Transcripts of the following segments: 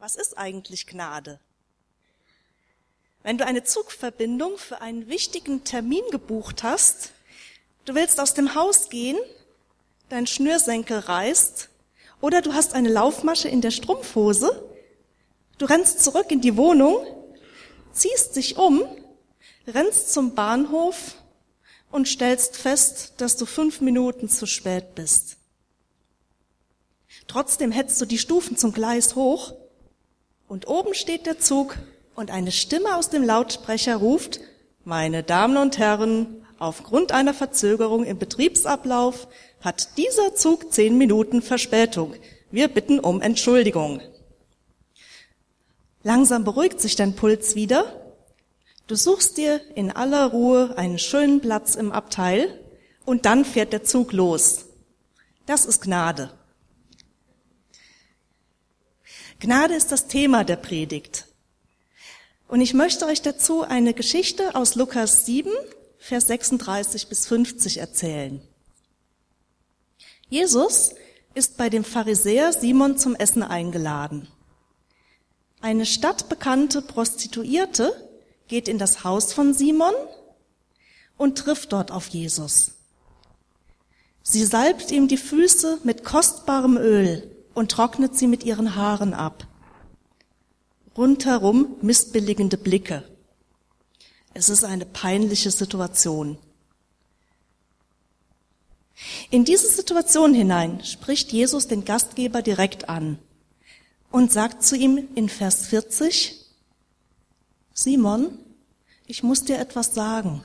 Was ist eigentlich Gnade? Wenn du eine Zugverbindung für einen wichtigen Termin gebucht hast, du willst aus dem Haus gehen, dein Schnürsenkel reißt oder du hast eine Laufmasche in der Strumpfhose, du rennst zurück in die Wohnung, ziehst dich um, rennst zum Bahnhof und stellst fest, dass du 5 Minuten zu spät bist. Trotzdem hetzt du die Stufen zum Gleis hoch und oben steht der Zug und eine Stimme aus dem Lautsprecher ruft: Meine Damen und Herren, aufgrund einer Verzögerung im Betriebsablauf hat dieser Zug 10 Minuten Verspätung. Wir bitten um Entschuldigung. Langsam beruhigt sich dein Puls wieder. Du suchst dir in aller Ruhe einen schönen Platz im Abteil und dann fährt der Zug los. Das ist Gnade. Gnade ist das Thema der Predigt. Und ich möchte euch dazu eine Geschichte aus Lukas 7, Vers 36 bis 50 erzählen. Jesus ist bei dem Pharisäer Simon zum Essen eingeladen. Eine stadtbekannte Prostituierte geht in das Haus von Simon und trifft dort auf Jesus. Sie salbt ihm die Füße mit kostbarem Öl und trocknet sie mit ihren Haaren ab. Rundherum missbilligende Blicke. Es ist eine peinliche Situation. In diese Situation hinein spricht Jesus den Gastgeber direkt an und sagt zu ihm in Vers 40, Simon, ich muss dir etwas sagen.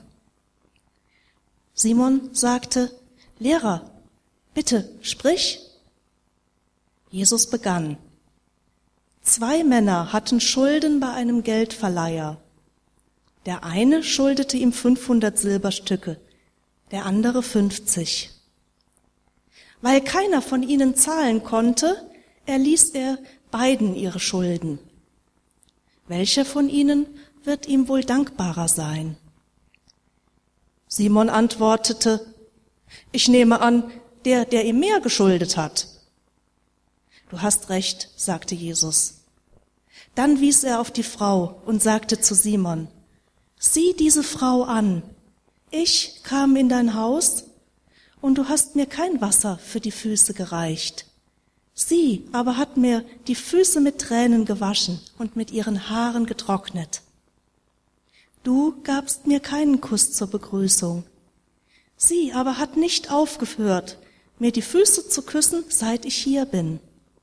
Simon sagte, Lehrer, bitte, sprich. Jesus begann. 2 Männer hatten Schulden bei einem Geldverleiher. Der eine schuldete ihm 500 Silberstücke, der andere 50. Weil keiner von ihnen zahlen konnte, erließ er beiden ihre Schulden. Welcher von ihnen wird ihm wohl dankbarer sein? Simon antwortete, ich nehme an, der ihm mehr geschuldet hat. Du hast recht, sagte Jesus. Dann wies er auf die Frau und sagte zu Simon, sieh diese Frau an. Ich kam in dein Haus und du hast mir kein Wasser für die Füße gereicht. Sie aber hat mir die Füße mit Tränen gewaschen und mit ihren Haaren getrocknet. Du gabst mir keinen Kuss zur Begrüßung. Sie aber hat nicht aufgehört, mir die Füße zu küssen, seit ich hier bin.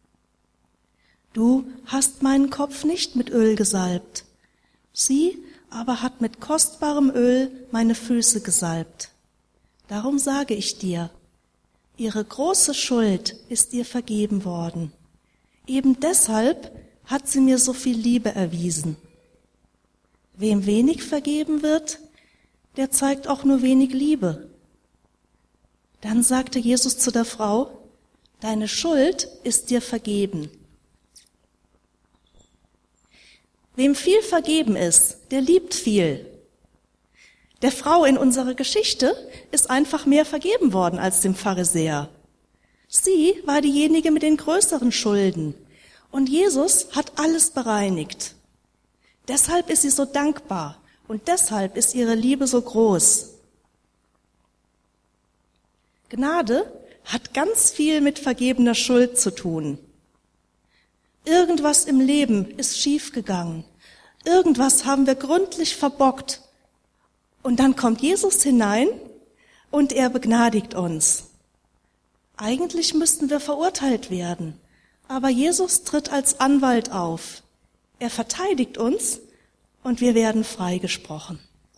Du hast meinen Kopf nicht mit Öl gesalbt. Sie aber hat mit kostbarem Öl meine Füße gesalbt. Darum sage ich dir, ihre große Schuld ist ihr vergeben worden. Eben deshalb hat sie mir so viel Liebe erwiesen. Wem wenig vergeben wird, der zeigt auch nur wenig Liebe. Dann sagte Jesus zu der Frau, deine Schuld ist dir vergeben. Wem viel vergeben ist, der liebt viel. Der Frau in unserer Geschichte ist einfach mehr vergeben worden als dem Pharisäer. Sie war diejenige mit den größeren Schulden und Jesus hat alles bereinigt. Deshalb ist sie so dankbar und deshalb ist ihre Liebe so groß. Gnade hat ganz viel mit vergebener Schuld zu tun. Irgendwas im Leben ist schiefgegangen. Irgendwas haben wir gründlich verbockt. Und dann kommt Jesus hinein und er begnadigt uns. Eigentlich müssten wir verurteilt werden, aber Jesus tritt als Anwalt auf. Er verteidigt uns und wir werden freigesprochen.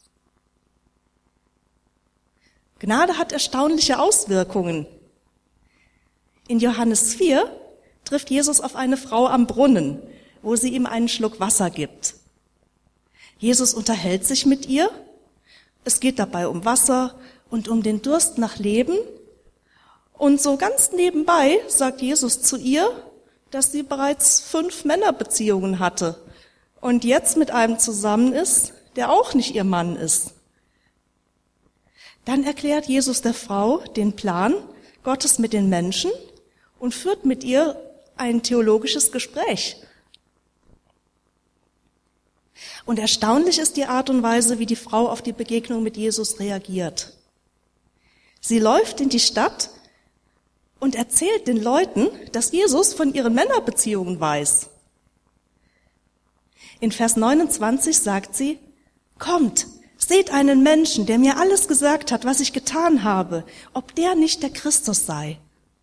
Gnade hat erstaunliche Auswirkungen. In Johannes 4 trifft Jesus auf eine Frau am Brunnen, wo sie ihm einen Schluck Wasser gibt. Jesus unterhält sich mit ihr. Es geht dabei um Wasser und um den Durst nach Leben. Und so ganz nebenbei sagt Jesus zu ihr, dass sie bereits 5 Männerbeziehungen hatte und jetzt mit einem zusammen ist, der auch nicht ihr Mann ist. Dann erklärt Jesus der Frau den Plan Gottes mit den Menschen und führt mit ihr ein theologisches Gespräch. Und erstaunlich ist die Art und Weise, wie die Frau auf die Begegnung mit Jesus reagiert. Sie läuft in die Stadt und erzählt den Leuten, dass Jesus von ihren Männerbeziehungen weiß. In Vers 29 sagt sie, kommt, seht einen Menschen, der mir alles gesagt hat, was ich getan habe, ob der nicht der Christus sei.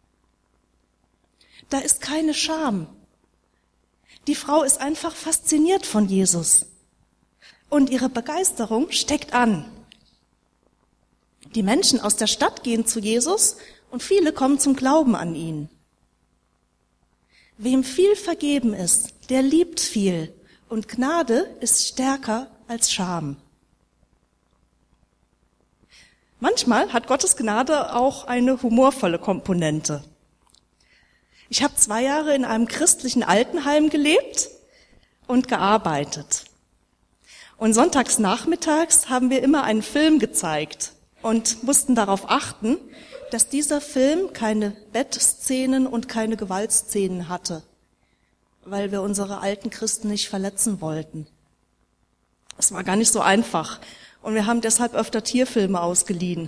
Da ist keine Scham. Die Frau ist einfach fasziniert von Jesus. Und ihre Begeisterung steckt an. Die Menschen aus der Stadt gehen zu Jesus und viele kommen zum Glauben an ihn. Wem viel vergeben ist, der liebt viel. Und Gnade ist stärker als Scham. Manchmal hat Gottes Gnade auch eine humorvolle Komponente. Ich habe 2 Jahre in einem christlichen Altenheim gelebt und gearbeitet. Und sonntags nachmittags haben wir immer einen Film gezeigt und mussten darauf achten, dass dieser Film keine Bettszenen und keine Gewaltszenen hatte, weil wir unsere alten Christen nicht verletzen wollten. Es war gar nicht so einfach und wir haben deshalb öfter Tierfilme ausgeliehen.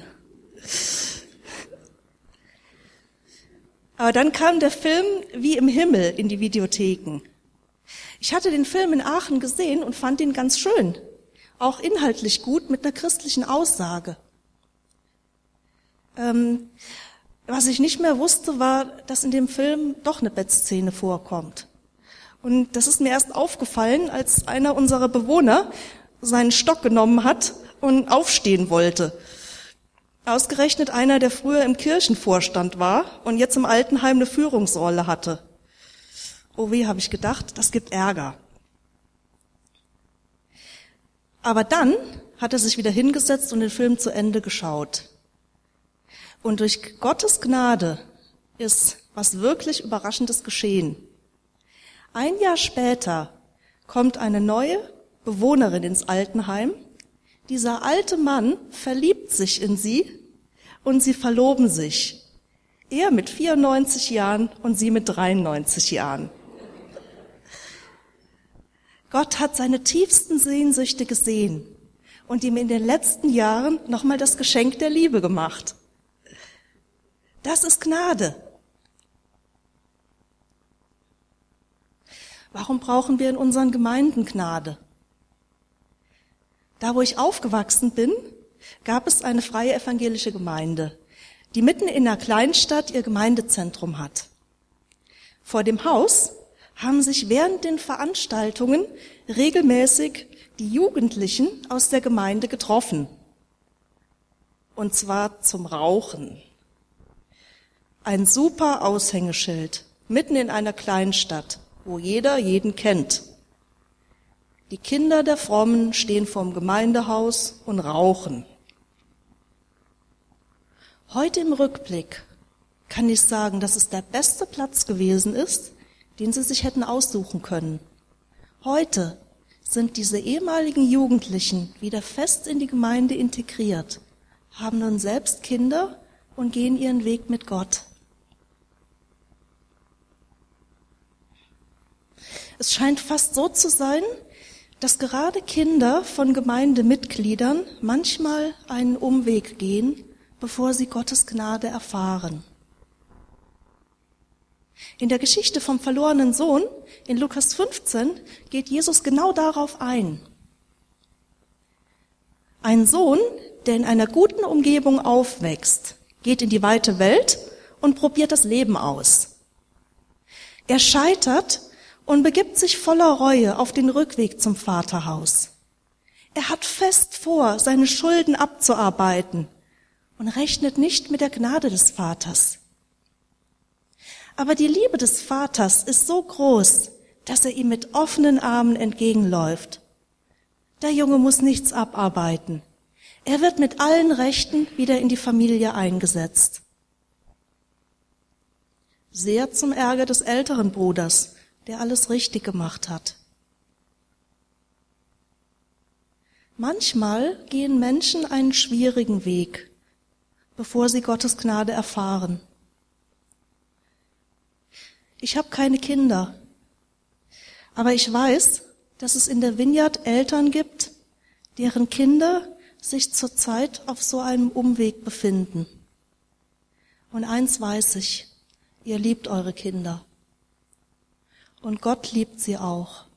Aber dann kam der Film Wie im Himmel in die Videotheken. Ich hatte den Film in Aachen gesehen und fand ihn ganz schön, auch inhaltlich gut mit einer christlichen Aussage. Was ich nicht mehr wusste, war, dass in dem Film doch eine Bettszene vorkommt. Und das ist mir erst aufgefallen, als einer unserer Bewohner seinen Stock genommen hat und aufstehen wollte. Ausgerechnet einer, der früher im Kirchenvorstand war und jetzt im Altenheim eine Führungsrolle hatte. Oh weh, habe ich gedacht, das gibt Ärger. Aber dann hat er sich wieder hingesetzt und den Film zu Ende geschaut. Und durch Gottes Gnade ist was wirklich Überraschendes geschehen. 1 Jahr später kommt eine neue Bewohnerin ins Altenheim. Dieser alte Mann verliebt sich in sie und sie verloben sich. Er mit 94 Jahren und sie mit 93 Jahren. Gott hat seine tiefsten Sehnsüchte gesehen und ihm in den letzten Jahren nochmal das Geschenk der Liebe gemacht. Das ist Gnade. Warum brauchen wir in unseren Gemeinden Gnade? Da, wo ich aufgewachsen bin, gab es eine freie evangelische Gemeinde, die mitten in einer Kleinstadt ihr Gemeindezentrum hat. Vor dem Haus haben sich während den Veranstaltungen regelmäßig die Jugendlichen aus der Gemeinde getroffen. Und zwar zum Rauchen. Ein super Aushängeschild, mitten in einer Kleinstadt, wo jeder jeden kennt. Die Kinder der Frommen stehen vorm Gemeindehaus und rauchen. Heute im Rückblick kann ich sagen, dass es der beste Platz gewesen ist, den sie sich hätten aussuchen können. Heute sind diese ehemaligen Jugendlichen wieder fest in die Gemeinde integriert, haben nun selbst Kinder und gehen ihren Weg mit Gott. Es scheint fast so zu sein, dass gerade Kinder von Gemeindemitgliedern manchmal einen Umweg gehen, bevor sie Gottes Gnade erfahren. In der Geschichte vom verlorenen Sohn in Lukas 15 geht Jesus genau darauf ein. Ein Sohn, der in einer guten Umgebung aufwächst, geht in die weite Welt und probiert das Leben aus. Er scheitert und begibt sich voller Reue auf den Rückweg zum Vaterhaus. Er hat fest vor, seine Schulden abzuarbeiten und rechnet nicht mit der Gnade des Vaters. Aber die Liebe des Vaters ist so groß, dass er ihm mit offenen Armen entgegenläuft. Der Junge muss nichts abarbeiten. Er wird mit allen Rechten wieder in die Familie eingesetzt. Sehr zum Ärger des älteren Bruders, der alles richtig gemacht hat. Manchmal gehen Menschen einen schwierigen Weg, bevor sie Gottes Gnade erfahren. Ich habe keine Kinder, aber ich weiß, dass es in der Vineyard Eltern gibt, deren Kinder sich zurzeit auf so einem Umweg befinden. Und eins weiß ich, ihr liebt eure Kinder. Und Gott liebt sie auch.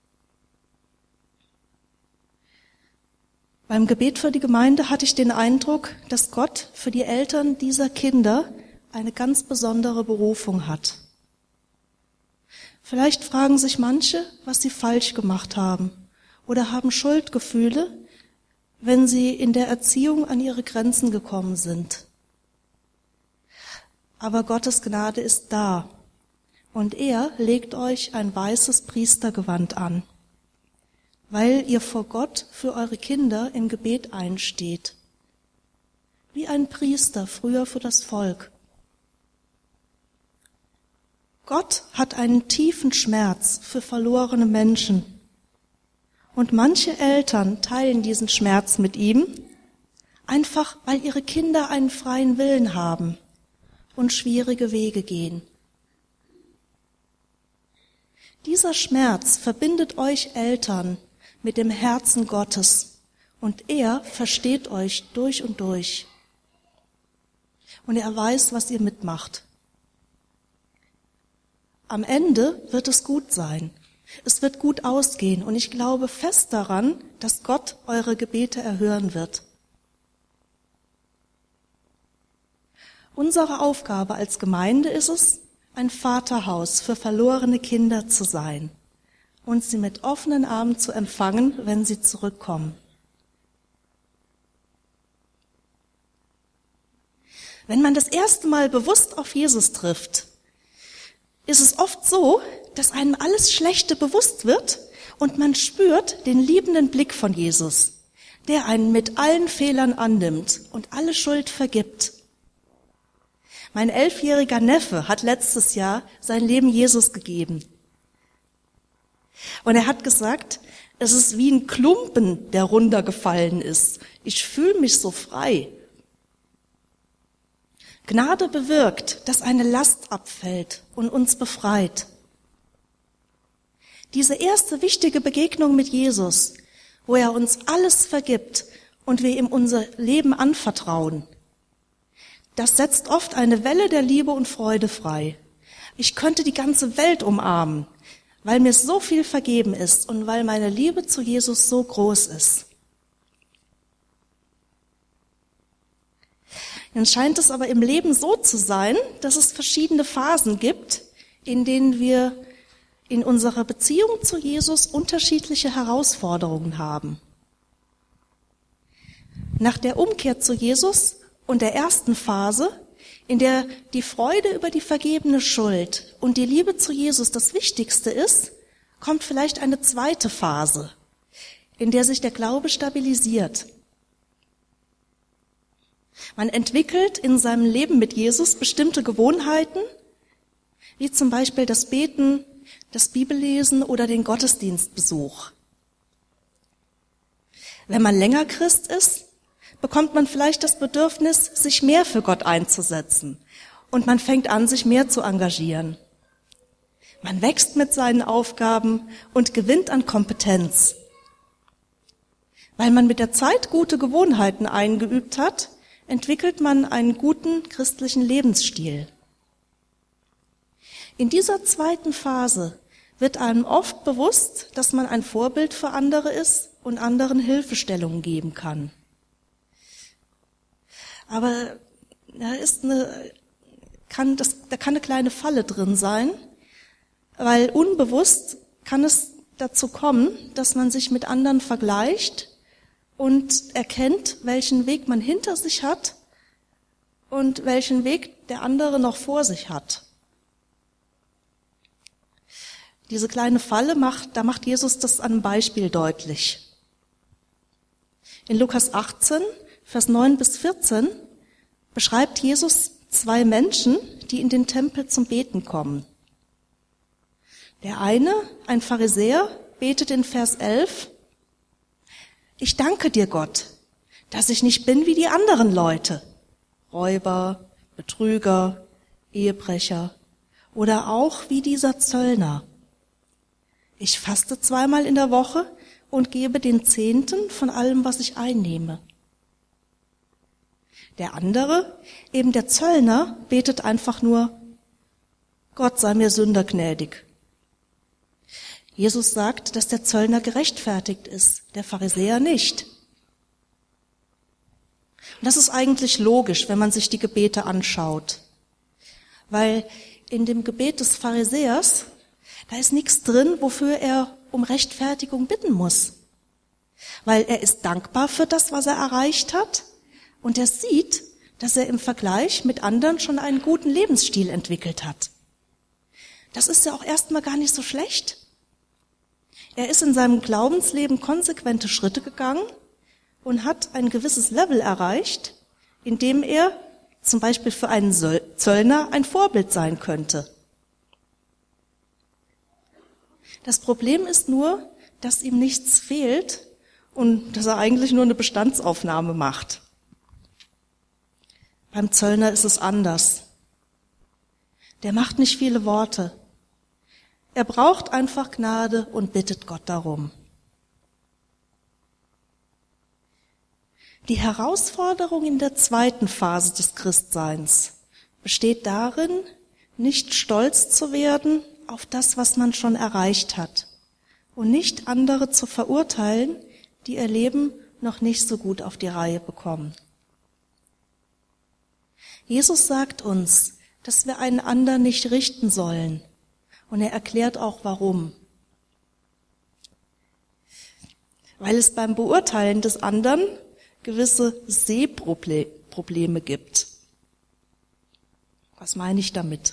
Beim Gebet für die Gemeinde hatte ich den Eindruck, dass Gott für die Eltern dieser Kinder eine ganz besondere Berufung hat. Vielleicht fragen sich manche, was sie falsch gemacht haben oder haben Schuldgefühle, wenn sie in der Erziehung an ihre Grenzen gekommen sind. Aber Gottes Gnade ist da und er legt euch ein weißes Priestergewand an, weil ihr vor Gott für eure Kinder im Gebet einsteht. Wie ein Priester früher für das Volk. Gott hat einen tiefen Schmerz für verlorene Menschen. Und manche Eltern teilen diesen Schmerz mit ihm, einfach weil ihre Kinder einen freien Willen haben und schwierige Wege gehen. Dieser Schmerz verbindet euch Eltern mit dem Herzen Gottes und er versteht euch durch und durch. Und er weiß, was ihr mitmacht. Am Ende wird es gut sein. Es wird gut ausgehen und ich glaube fest daran, dass Gott eure Gebete erhören wird. Unsere Aufgabe als Gemeinde ist es, ein Vaterhaus für verlorene Kinder zu sein und sie mit offenen Armen zu empfangen, wenn sie zurückkommen. Wenn man das erste Mal bewusst auf Jesus trifft, ist es oft so, dass einem alles Schlechte bewusst wird und man spürt den liebenden Blick von Jesus, der einen mit allen Fehlern annimmt und alle Schuld vergibt. Mein 11-jähriger Neffe hat letztes Jahr sein Leben Jesus gegeben. Und er hat gesagt, es ist wie ein Klumpen, der runtergefallen ist. Ich fühle mich so frei. Gnade bewirkt, dass eine Last abfällt und uns befreit. Diese erste wichtige Begegnung mit Jesus, wo er uns alles vergibt und wir ihm unser Leben anvertrauen, das setzt oft eine Welle der Liebe und Freude frei. Ich könnte die ganze Welt umarmen, weil mir so viel vergeben ist und weil meine Liebe zu Jesus so groß ist. Dann scheint es aber im Leben so zu sein, dass es verschiedene Phasen gibt, in denen wir in unserer Beziehung zu Jesus unterschiedliche Herausforderungen haben. Nach der Umkehr zu Jesus und der ersten Phase, in der die Freude über die vergebene Schuld und die Liebe zu Jesus das Wichtigste ist, kommt vielleicht eine zweite Phase, in der sich der Glaube stabilisiert. Man entwickelt in seinem Leben mit Jesus bestimmte Gewohnheiten, wie zum Beispiel das Beten, das Bibellesen oder den Gottesdienstbesuch. Wenn man länger Christ ist, bekommt man vielleicht das Bedürfnis, sich mehr für Gott einzusetzen und man fängt an, sich mehr zu engagieren. Man wächst mit seinen Aufgaben und gewinnt an Kompetenz. Weil man mit der Zeit gute Gewohnheiten eingeübt hat, entwickelt man einen guten christlichen Lebensstil. In dieser zweiten Phase wird einem oft bewusst, dass man ein Vorbild für andere ist und anderen Hilfestellungen geben kann. Aber da kann eine kleine Falle drin sein, weil unbewusst kann es dazu kommen, dass man sich mit anderen vergleicht und erkennt, welchen Weg man hinter sich hat und welchen Weg der andere noch vor sich hat. Diese kleine Falle macht Jesus das an einem Beispiel deutlich. In Lukas 18, Vers 9 bis 14 beschreibt Jesus zwei Menschen, die in den Tempel zum Beten kommen. Der eine, ein Pharisäer, betet in Vers 11, Ich danke dir, Gott, dass ich nicht bin wie die anderen Leute, Räuber, Betrüger, Ehebrecher oder auch wie dieser Zöllner. Ich faste 2-mal in der Woche und gebe den Zehnten von allem, was ich einnehme. Der andere, eben der Zöllner, betet einfach nur, Gott sei mir Sünder gnädig. Jesus sagt, dass der Zöllner gerechtfertigt ist, der Pharisäer nicht. Und das ist eigentlich logisch, wenn man sich die Gebete anschaut. Weil in dem Gebet des Pharisäers, da ist nichts drin, wofür er um Rechtfertigung bitten muss. Weil er ist dankbar für das, was er erreicht hat, und er sieht, dass er im Vergleich mit anderen schon einen guten Lebensstil entwickelt hat. Das ist ja auch erstmal gar nicht so schlecht. Er ist in seinem Glaubensleben konsequente Schritte gegangen und hat ein gewisses Level erreicht, in dem er zum Beispiel für einen Zöllner ein Vorbild sein könnte. Das Problem ist nur, dass ihm nichts fehlt und dass er eigentlich nur eine Bestandsaufnahme macht. Beim Zöllner ist es anders. Der macht nicht viele Worte. Er braucht einfach Gnade und bittet Gott darum. Die Herausforderung in der zweiten Phase des Christseins besteht darin, nicht stolz zu werden auf das, was man schon erreicht hat und nicht andere zu verurteilen, die ihr Leben noch nicht so gut auf die Reihe bekommen. Jesus sagt uns, dass wir einen anderen nicht richten sollen. Und er erklärt auch, warum. Weil es beim Beurteilen des anderen gewisse Sehprobleme gibt. Was meine ich damit?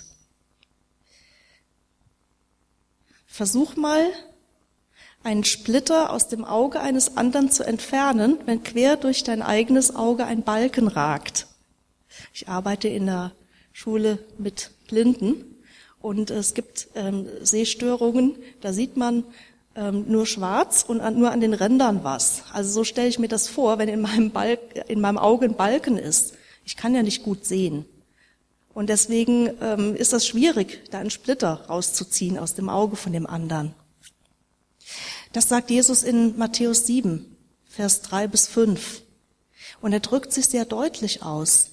Versuch mal, einen Splitter aus dem Auge eines anderen zu entfernen, wenn quer durch dein eigenes Auge ein Balken ragt. Ich arbeite in der Schule mit Blinden. Und es gibt Sehstörungen, da sieht man nur schwarz und nur an den Rändern was. Also so stelle ich mir das vor, wenn in meinem Auge ein Balken ist. Ich kann ja nicht gut sehen. Und deswegen ist das schwierig, da einen Splitter rauszuziehen aus dem Auge von dem anderen. Das sagt Jesus in Matthäus 7, Vers 3-5. Und er drückt sich sehr deutlich aus.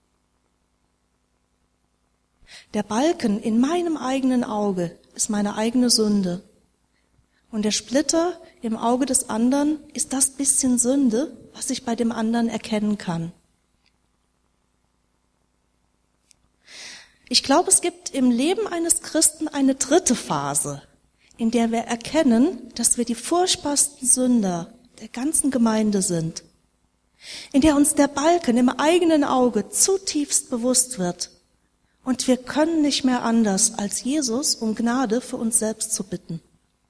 Der Balken in meinem eigenen Auge ist meine eigene Sünde. Und der Splitter im Auge des anderen ist das bisschen Sünde, was ich bei dem anderen erkennen kann. Ich glaube, es gibt im Leben eines Christen eine dritte Phase, in der wir erkennen, dass wir die furchtbarsten Sünder der ganzen Gemeinde sind. In der uns der Balken im eigenen Auge zutiefst bewusst wird. Und wir können nicht mehr anders, als Jesus um Gnade für uns selbst zu bitten.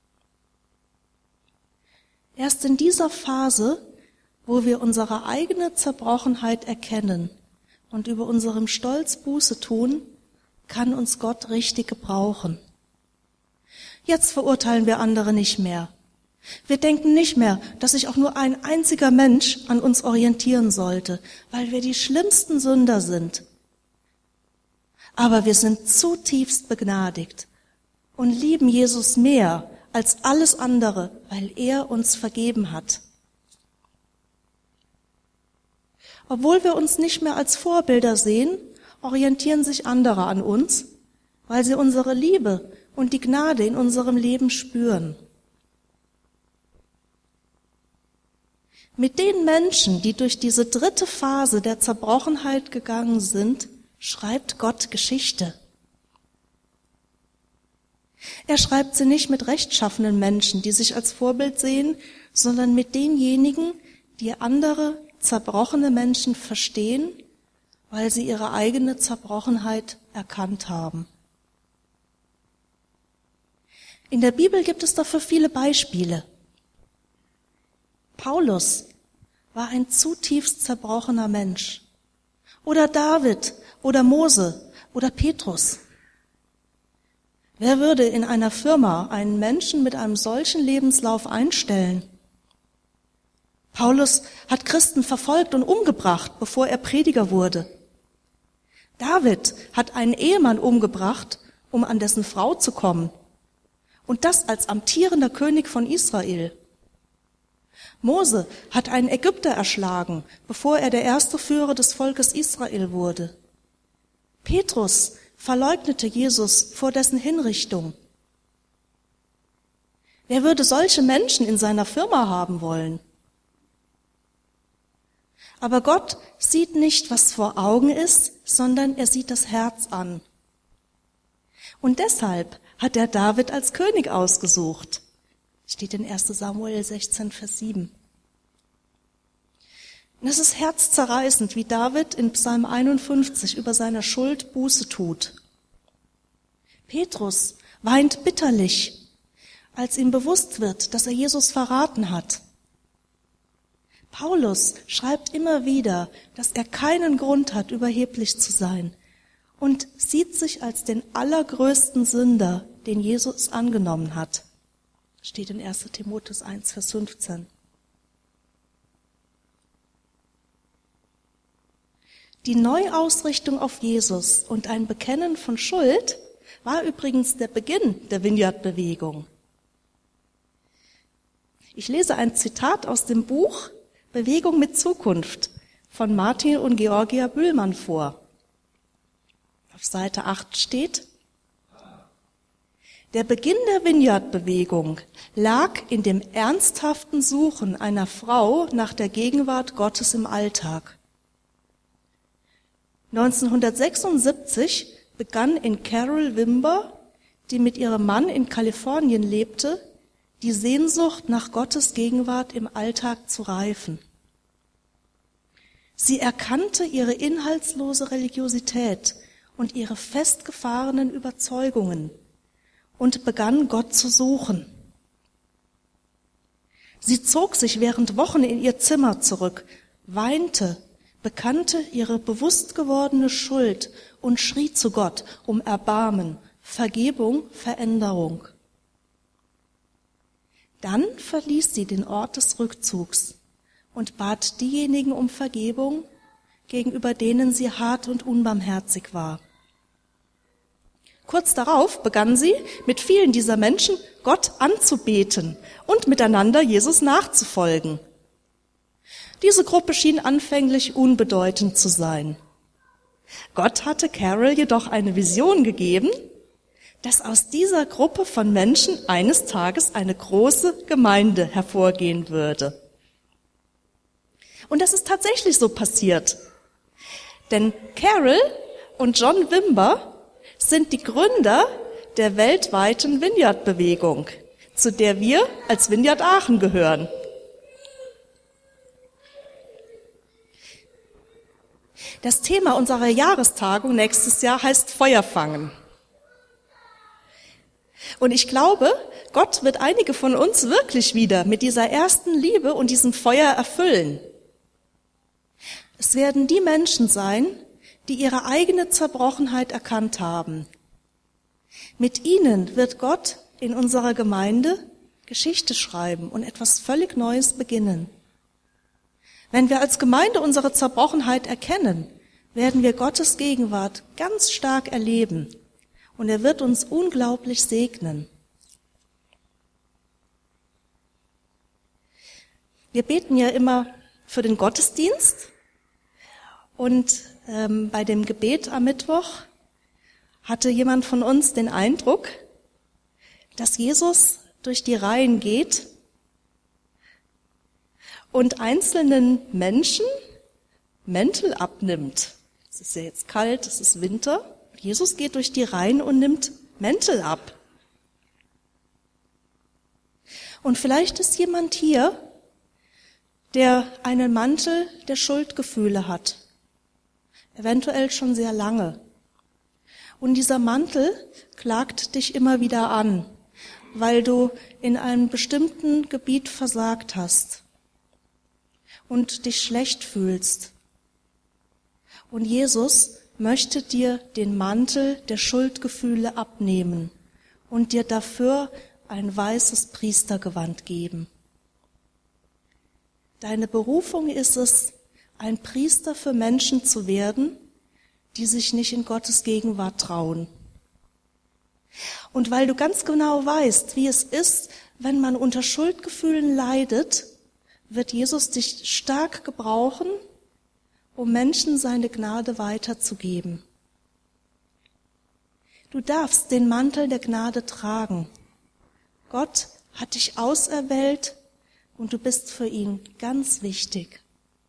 Erst in dieser Phase, wo wir unsere eigene Zerbrochenheit erkennen und über unserem Stolz Buße tun, kann uns Gott richtig gebrauchen. Jetzt verurteilen wir andere nicht mehr. Wir denken nicht mehr, dass sich auch nur ein einziger Mensch an uns orientieren sollte, weil wir die schlimmsten Sünder sind. Aber wir sind zutiefst begnadigt und lieben Jesus mehr als alles andere, weil er uns vergeben hat. Obwohl wir uns nicht mehr als Vorbilder sehen, orientieren sich andere an uns, weil sie unsere Liebe und die Gnade in unserem Leben spüren. Mit den Menschen, die durch diese dritte Phase der Zerbrochenheit gegangen sind, schreibt Gott Geschichte. Er schreibt sie nicht mit rechtschaffenen Menschen, die sich als Vorbild sehen, sondern mit denjenigen, die andere zerbrochene Menschen verstehen, weil sie ihre eigene Zerbrochenheit erkannt haben. In der Bibel gibt es dafür viele Beispiele. Paulus war ein zutiefst zerbrochener Mensch. Oder David, oder Mose, oder Petrus. Wer würde in einer Firma einen Menschen mit einem solchen Lebenslauf einstellen? Paulus hat Christen verfolgt und umgebracht, bevor er Prediger wurde. David hat einen Ehemann umgebracht, um an dessen Frau zu kommen. Und das als amtierender König von Israel. Mose hat einen Ägypter erschlagen, bevor er der erste Führer des Volkes Israel wurde. Petrus verleugnete Jesus vor dessen Hinrichtung. Wer würde solche Menschen in seiner Firma haben wollen? Aber Gott sieht nicht, was vor Augen ist, sondern er sieht das Herz an. Und deshalb hat er David als König ausgesucht. Steht in 1. Samuel 16, Vers 7. Und es ist herzzerreißend, wie David in Psalm 51 über seine Schuld Buße tut. Petrus weint bitterlich, als ihm bewusst wird, dass er Jesus verraten hat. Paulus schreibt immer wieder, dass er keinen Grund hat, überheblich zu sein und sieht sich als den allergrößten Sünder, den Jesus angenommen hat. Steht in 1. Timotheus 1, Vers 15. Die Neuausrichtung auf Jesus und ein Bekennen von Schuld war übrigens der Beginn der Vineyard-Bewegung. Ich lese ein Zitat aus dem Buch Bewegung mit Zukunft von Martin und Georgia Bühlmann vor. Auf Seite 8 steht: Der Beginn der Vineyard-Bewegung lag in dem ernsthaften Suchen einer Frau nach der Gegenwart Gottes im Alltag. 1976 begann in Carol Wimber, die mit ihrem Mann in Kalifornien lebte, die Sehnsucht nach Gottes Gegenwart im Alltag zu reifen. Sie erkannte ihre inhaltslose Religiosität und ihre festgefahrenen Überzeugungen und begann Gott zu suchen. Sie zog sich während Wochen in ihr Zimmer zurück, weinte, bekannte ihre bewusst gewordene Schuld und schrie zu Gott um Erbarmen, Vergebung, Veränderung. Dann verließ sie den Ort des Rückzugs und bat diejenigen um Vergebung, gegenüber denen sie hart und unbarmherzig war. Kurz darauf begann sie, mit vielen dieser Menschen Gott anzubeten und miteinander Jesus nachzufolgen. Diese Gruppe schien anfänglich unbedeutend zu sein. Gott hatte Carol jedoch eine Vision gegeben, dass aus dieser Gruppe von Menschen eines Tages eine große Gemeinde hervorgehen würde. Und das ist tatsächlich so passiert. Denn Carol und John Wimber sind die Gründer der weltweiten Vineyard-Bewegung, zu der wir als Vineyard Aachen gehören. Das Thema unserer Jahrestagung nächstes Jahr heißt Feuer fangen. Und ich glaube, Gott wird einige von uns wirklich wieder mit dieser ersten Liebe und diesem Feuer erfüllen. Es werden die Menschen sein, die ihre eigene Zerbrochenheit erkannt haben. Mit ihnen wird Gott in unserer Gemeinde Geschichte schreiben und etwas völlig Neues beginnen. Wenn wir als Gemeinde unsere Zerbrochenheit erkennen, werden wir Gottes Gegenwart ganz stark erleben und er wird uns unglaublich segnen. Wir beten ja immer für den Gottesdienst und bei dem Gebet am Mittwoch hatte jemand von uns den Eindruck, dass Jesus durch die Reihen geht und einzelnen Menschen Mäntel abnimmt. Es ist ja jetzt kalt, es ist Winter. Jesus geht durch die Reihen und nimmt Mäntel ab. Und vielleicht ist jemand hier, der einen Mantel der Schuldgefühle hat. Eventuell schon sehr lange. Und dieser Mantel klagt dich immer wieder an, weil du in einem bestimmten Gebiet versagt hast und dich schlecht fühlst. Und Jesus möchte dir den Mantel der Schuldgefühle abnehmen und dir dafür ein weißes Priestergewand geben. Deine Berufung ist es, ein Priester für Menschen zu werden, die sich nicht in Gottes Gegenwart trauen. Und weil du ganz genau weißt, wie es ist, wenn man unter Schuldgefühlen leidet, wird Jesus dich stark gebrauchen, um Menschen seine Gnade weiterzugeben. Du darfst den Mantel der Gnade tragen. Gott hat dich auserwählt und du bist für ihn ganz wichtig.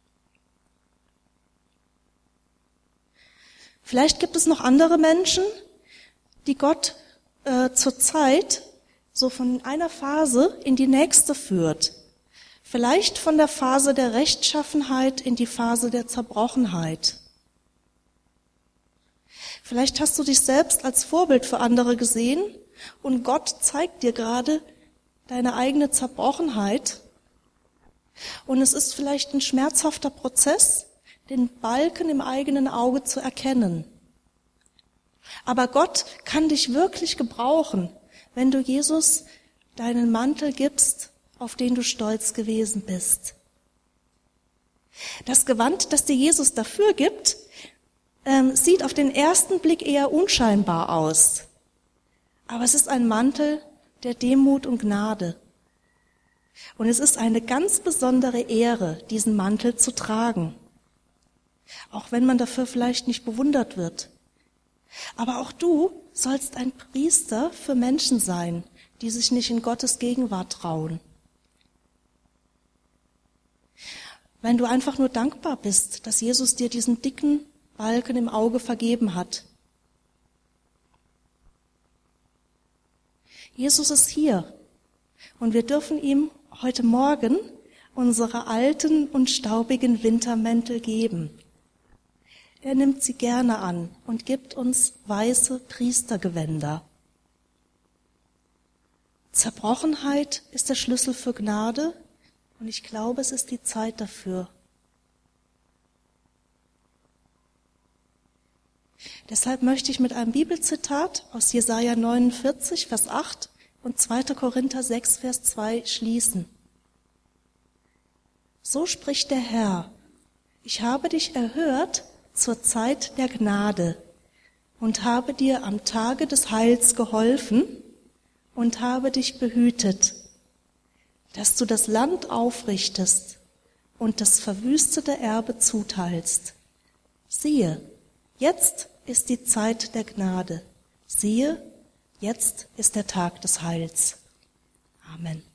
Vielleicht gibt es noch andere Menschen, die Gott zur Zeit so von einer Phase in die nächste führt. Vielleicht von der Phase der Rechtschaffenheit in die Phase der Zerbrochenheit. Vielleicht hast du dich selbst als Vorbild für andere gesehen und Gott zeigt dir gerade deine eigene Zerbrochenheit. Und es ist vielleicht ein schmerzhafter Prozess, den Balken im eigenen Auge zu erkennen. Aber Gott kann dich wirklich gebrauchen, wenn du Jesus deinen Mantel gibst, auf den du stolz gewesen bist. Das Gewand, das dir Jesus dafür gibt, sieht auf den ersten Blick eher unscheinbar aus. Aber es ist ein Mantel der Demut und Gnade. Und es ist eine ganz besondere Ehre, diesen Mantel zu tragen. Auch wenn man dafür vielleicht nicht bewundert wird. Aber auch du sollst ein Priester für Menschen sein, die sich nicht in Gottes Gegenwart trauen. Wenn du einfach nur dankbar bist, dass Jesus dir diesen dicken Balken im Auge vergeben hat. Jesus ist hier und wir dürfen ihm heute Morgen unsere alten und staubigen Wintermäntel geben. Er nimmt sie gerne an und gibt uns weiße Priestergewänder. Zerbrochenheit ist der Schlüssel für Gnade und ich glaube, es ist die Zeit dafür. Deshalb möchte ich mit einem Bibelzitat aus Jesaja 49, Vers 8 und 2. Korinther 6, Vers 2 schließen. So spricht der Herr: Ich habe dich erhört zur Zeit der Gnade und habe dir am Tage des Heils geholfen und habe dich behütet, dass du das Land aufrichtest und das verwüstete Erbe zuteilst. Siehe, jetzt ist die Zeit der Gnade. Siehe, jetzt ist der Tag des Heils. Amen.